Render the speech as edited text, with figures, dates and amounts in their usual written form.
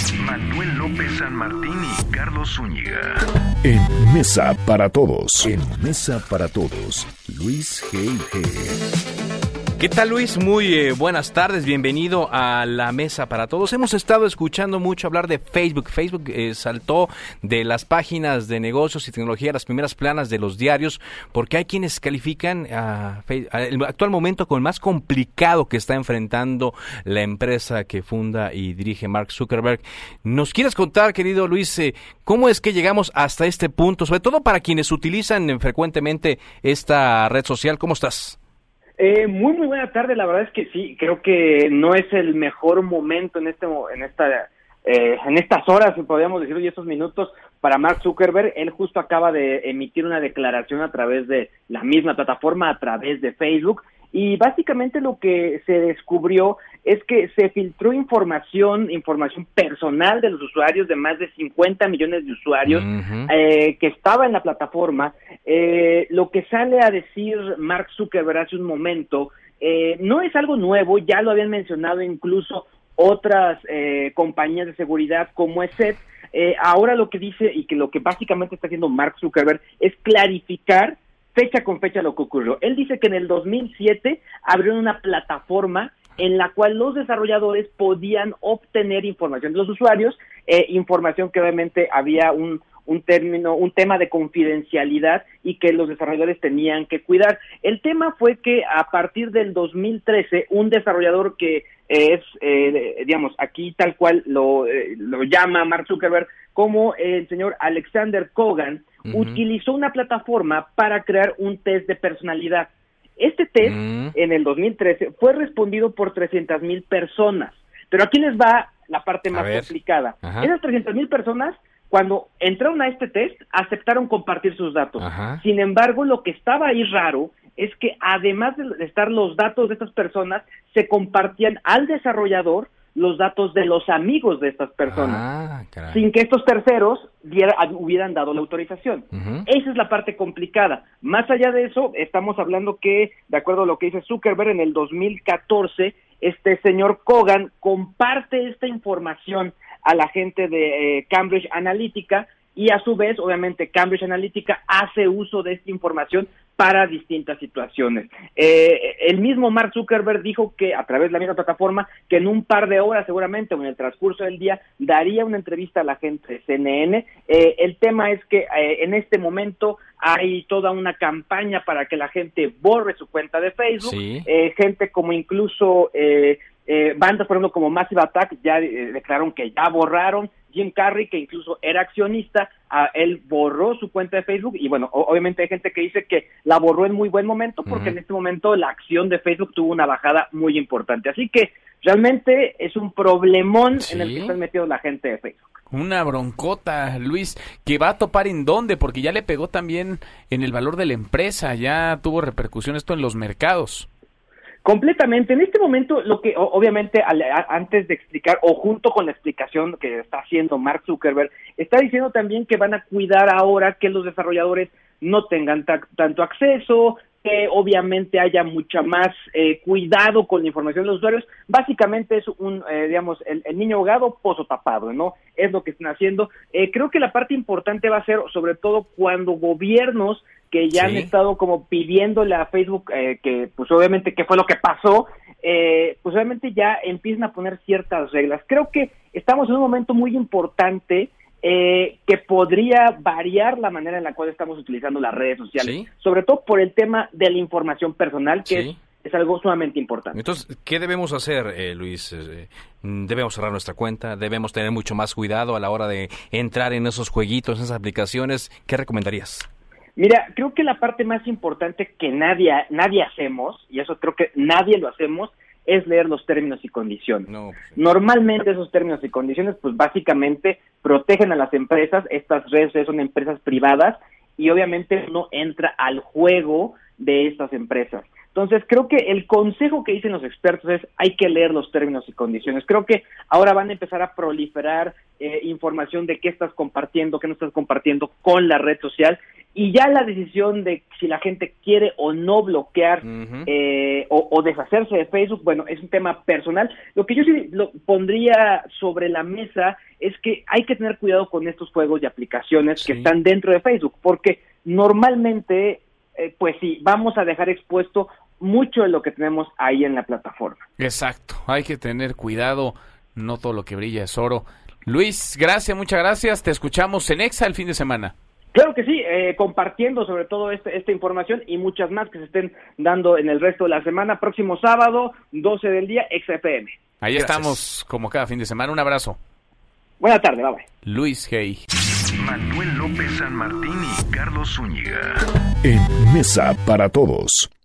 Manuel López San Martín y Carlos Zúñiga. En Mesa para Todos. En Mesa para Todos. Luis G.I.G. ¿Qué tal, Luis? Muy buenas tardes, bienvenido a la Mesa para Todos. Hemos estado escuchando mucho hablar de Facebook. Facebook saltó de las páginas de negocios y tecnología a las primeras planas de los diarios, porque hay quienes califican el actual momento como el más complicado que está enfrentando la empresa que funda y dirige Mark Zuckerberg. ¿Nos quieres contar, querido Luis, cómo es que llegamos hasta este punto? Sobre todo para quienes utilizan frecuentemente esta red social. ¿Cómo estás? Muy buena tarde. La verdad es que sí, creo que no es el mejor momento en estas horas, podríamos decirlo, y estos minutos para Mark Zuckerberg. Él justo acaba de emitir una declaración a través de la misma plataforma, a través de Facebook, y básicamente lo que se descubrió es que se filtró información personal de los usuarios, de más de 50 millones de usuarios que estaba en la plataforma. Lo que sale a decir Mark Zuckerberg hace un momento no es algo nuevo, ya lo habían mencionado incluso otras compañías de seguridad como ESET. Ahora lo que dice y que lo que básicamente está haciendo Mark Zuckerberg es clarificar fecha con fecha lo que ocurrió. Él dice que en el 2007 abrieron una plataforma en la cual los desarrolladores podían obtener información de los usuarios, información que obviamente había un tema de confidencialidad y que los desarrolladores tenían que cuidar. El tema fue que a partir del 2013, un desarrollador que es, aquí tal cual lo llama Mark Zuckerberg como el señor Alexander Kogan, utilizó una plataforma para crear un test de personalidad. Este test, en el 2013, fue respondido por 300,000 personas. Pero aquí les va la parte más complicada. Esas 300,000 personas, cuando entraron a este test, aceptaron compartir sus datos. Sin embargo, lo que estaba ahí raro es que además de estar los datos de estas personas, se compartían al desarrollador los datos de los amigos de estas personas, sin que estos terceros hubieran dado la autorización. Esa es la parte complicada. Más allá de eso, estamos hablando que, de acuerdo a lo que dice Zuckerberg, en el 2014, este señor Kogan comparte esta información a la gente de Cambridge Analytica, y a su vez, obviamente, Cambridge Analytica hace uso de esta información para distintas situaciones. El mismo Mark Zuckerberg dijo que, a través de la misma plataforma, que en un par de horas, seguramente, o en el transcurso del día, daría una entrevista a la gente de CNN. El tema es que en este momento hay toda una campaña para que la gente borre su cuenta de Facebook. Gente como incluso bandas, por ejemplo, como Massive Attack, ya declararon que ya borraron. Jim Carrey, que incluso era accionista, él borró su cuenta de Facebook, y bueno, obviamente hay gente que dice que la borró en muy buen momento, porque en este momento la acción de Facebook tuvo una bajada muy importante. Así que realmente es un problemón en el que está metido la gente de Facebook. Una broncota, Luis, que va a topar en dónde, porque ya le pegó también en el valor de la empresa, ya tuvo repercusión esto en los mercados. Completamente. En este momento, lo que obviamente antes de explicar, o junto con la explicación que está haciendo Mark Zuckerberg, está diciendo también que van a cuidar ahora que los desarrolladores no tengan tanto acceso, que obviamente haya mucha más cuidado con la información de los usuarios. Básicamente es el niño ahogado, pozo tapado, ¿no? Es lo que están haciendo. Creo que la parte importante va a ser, sobre todo, cuando gobiernos que ya han estado como pidiéndole a Facebook que, pues obviamente, ¿qué fue lo que pasó? Pues obviamente ya empiezan a poner ciertas reglas. Creo que estamos en un momento muy importante que podría variar la manera en la cual estamos utilizando las redes sociales, sobre todo por el tema de la información personal, que es algo sumamente importante. Entonces, ¿qué debemos hacer, Luis? ¿Debemos cerrar nuestra cuenta? ¿Debemos tener mucho más cuidado a la hora de entrar en esos jueguitos, en esas aplicaciones? ¿Qué recomendarías? Mira, creo que la parte más importante que nadie hacemos, y eso creo que nadie lo hacemos, es leer los términos y condiciones. Normalmente esos términos y condiciones, pues básicamente protegen a las empresas. Estas redes son empresas privadas y obviamente uno entra al juego de estas empresas. Entonces, creo que el consejo que dicen los expertos es hay que leer los términos y condiciones. Creo que ahora van a empezar a proliferar información de qué estás compartiendo, qué no estás compartiendo con la red social, y ya la decisión de si la gente quiere o no bloquear o deshacerse de Facebook, bueno, es un tema personal. Lo que yo sí lo pondría sobre la mesa es que hay que tener cuidado con estos juegos y aplicaciones que están dentro de Facebook, porque normalmente, pues sí, vamos a dejar expuesto mucho de lo que tenemos ahí en la plataforma. Exacto, hay que tener cuidado, no todo lo que brilla es oro. Luis, muchas gracias, te escuchamos en Exa el fin de semana. Claro que sí, compartiendo sobre todo esta información y muchas más que se estén dando en el resto de la semana. Próximo sábado, 12 del día, Exa FM. Ahí estamos como cada fin de semana, un abrazo. Buena tarde, bye bye. Luis Hey. Manuel López San Martín y Carlos Zúñiga. En Mesa para Todos.